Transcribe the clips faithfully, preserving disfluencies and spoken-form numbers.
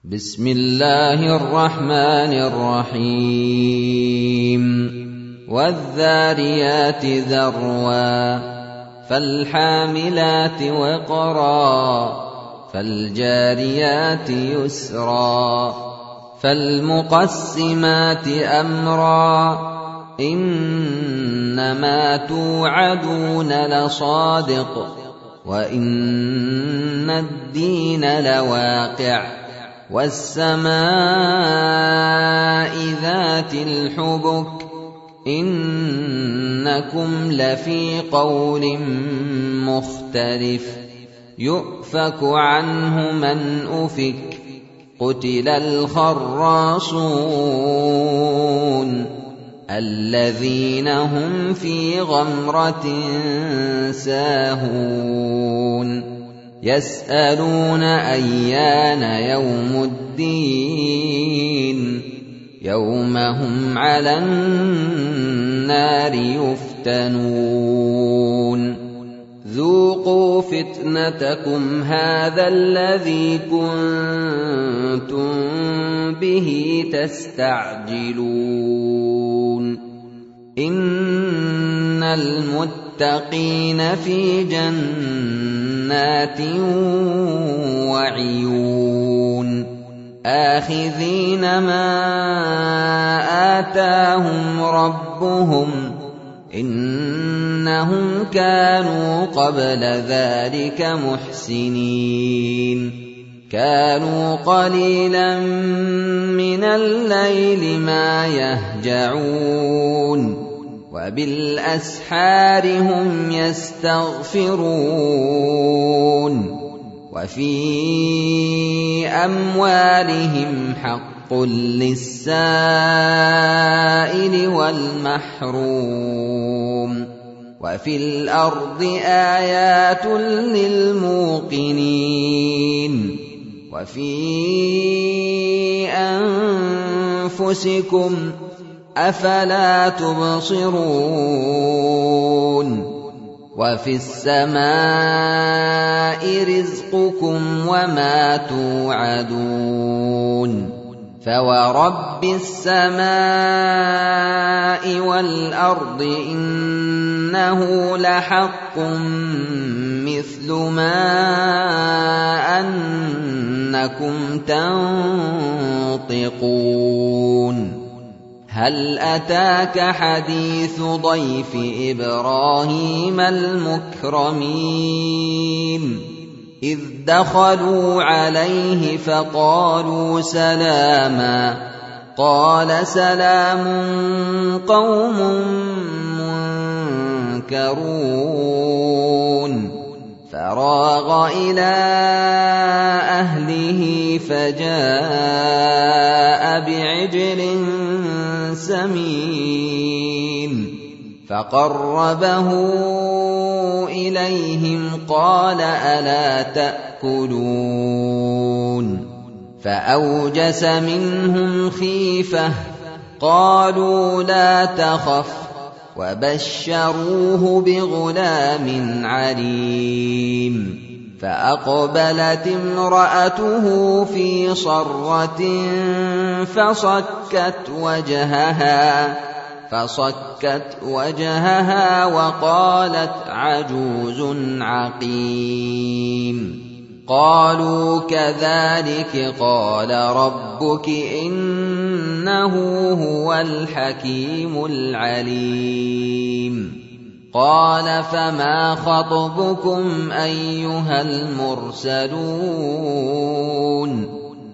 بسم الله الرحمن الرحيم والذاريات ذروا فالحاملات وقرا فالجاريات يسرا فالمقسمات أمرا إنما توعدون لصادق وإن الدين لواقع والسماء ذات الحبك إنكم لفي قول مختلف يؤفك عنه من أفك قتل الخراصون الذين هم في غمرة ساهون يسألون أيان يوم الدين يوم هم على النار يفتنون ذوقوا فتنتكم هذا الذي كنتم به تستعجلون إن المتقين في جنات وعيون آخذين ما آتاهم ربهم إنهم كانوا قبل ذلك محسنين كانوا قليلا من الليل ما يهجعون وبالأسحار هم يستغفرون وفي أموالهم حق للسائل والمحروم وفي الأرض آيات للموقنين وفي أنفسكم أفلا تبصرون وفي السماء رزقكم وما توعدون فورب السماء والأرض إنه لحق مثل ما أنكم تنطقون هل أتاك حديث ضيف إبراهيم المكرمين إذ دخلوا عليه فقالوا سلاما قال سلام قوم منكرون فراغ إلى أهله فجاء بعجل سمين فقربه إليهم قال ألا تأكلون فأوجس منهم خيفة قالوا لا تخف وبشروه بغلام عليم فأقبلت امرأته في صرة فصكت وجهها فصكت وجهها وقالت عجوز عقيم قالوا كذلك قال ربك إنه هو الحكيم العليم قال فما خطبكم أيها المرسلون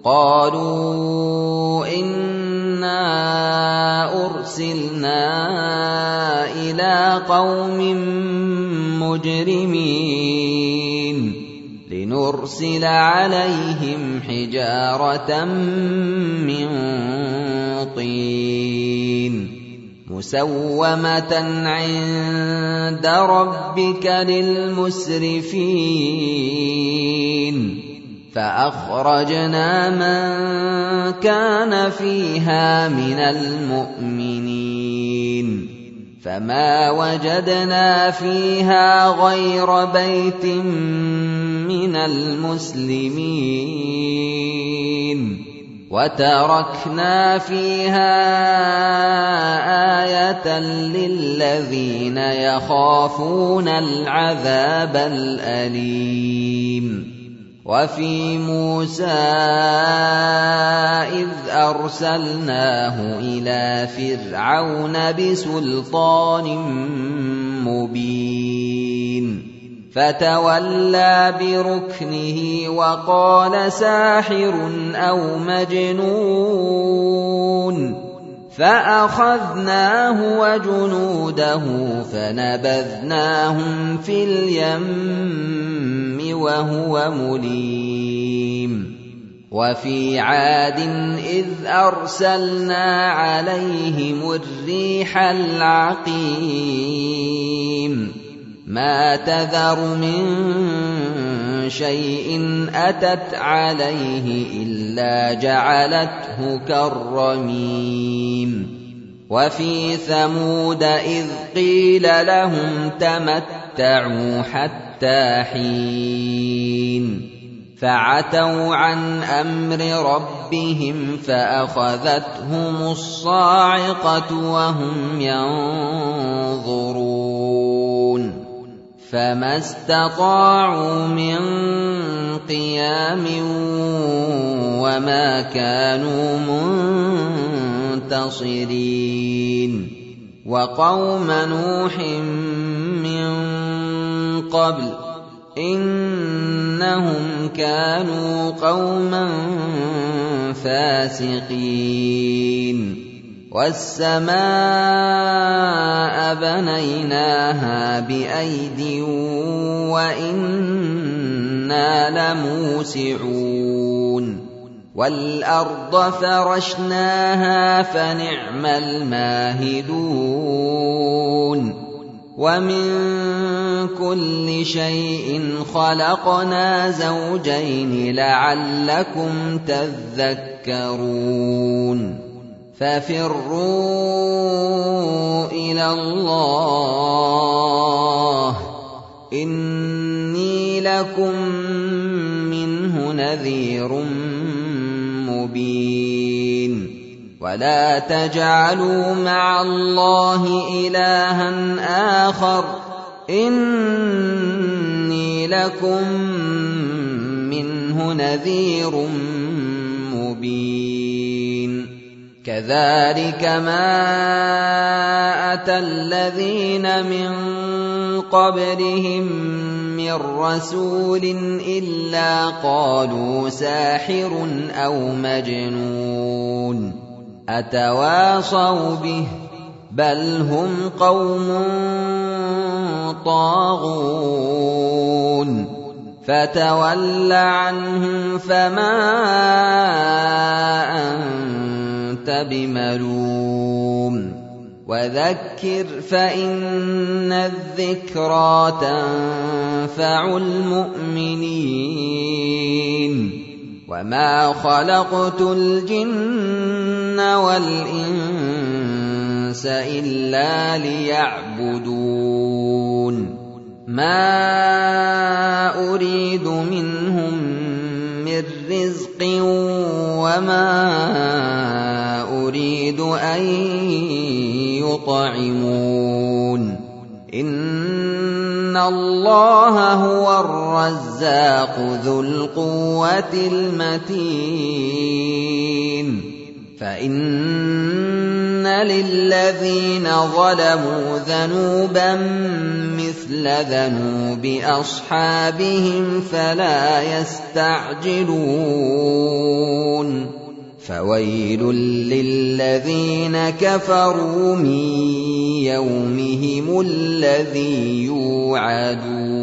قالوا إنا أرسلنا إلى قوم مجرمين لنرسل عليهم حجارة من طين مسومة عند ربك للمسرفين فأخرجنا من كان فيها من المؤمنين فما وجدنا فيها غير بيت من المسلمين وتركنا فيها آية للذين يخافون العذاب الأليم. وفي موسى إذ أرسلناه إلى فرعون بسلطان مبين فتولى بركنه وقال ساحر أو مجنون فأخذناه وجنوده فنبذناهم في اليم وهو مليم. وفي عاد إذ أرسلنا عليهم الريح العقيم ما تذر من شيء أتت عليه إلا جعلته كالرميم. وفي ثمود إذ قيل لهم تمتعوا حتى حين فعتوا عن أمر ربهم فأخذتهم الصاعقة وهم ينظرون فما استطاعوا من قيام وما كانوا منتصرين. وقوم نوح من قبل إنهم كانوا قوما فاسقين. والسماء بنيناها بأيد وإنا لموسعون. والأرض فرشناها فنعم الماهدون. ومن كل شيء خلقنا زوجين لعلكم تذكرون. ففروا إلى الله إني لكم منه نذير مبين. ولا تجعلوا مع الله إلها آخر إني لكم منه نذير مبين. كذلك ما أتى الذين من قبلهم من رسول إلا قالوا ساحر أو مجنون أتواصوا به بل هم قوم طاغون. فتول عنهم فما أنت بملوم وذكر فإن الذكرى تنفع المؤمنين. وما خلقت الجن والإنس إلا ليعبدون. ما أريد منهم من رزق وما أريد أن يطعمون. إن الله هو الرزاق ذو القوة المتين. فإن للذين ظلموا ذنوبا مثل ذنوب أصحابهم فلا يستعجلون. فويل للذين كفروا من يومهم الذي يوعدون.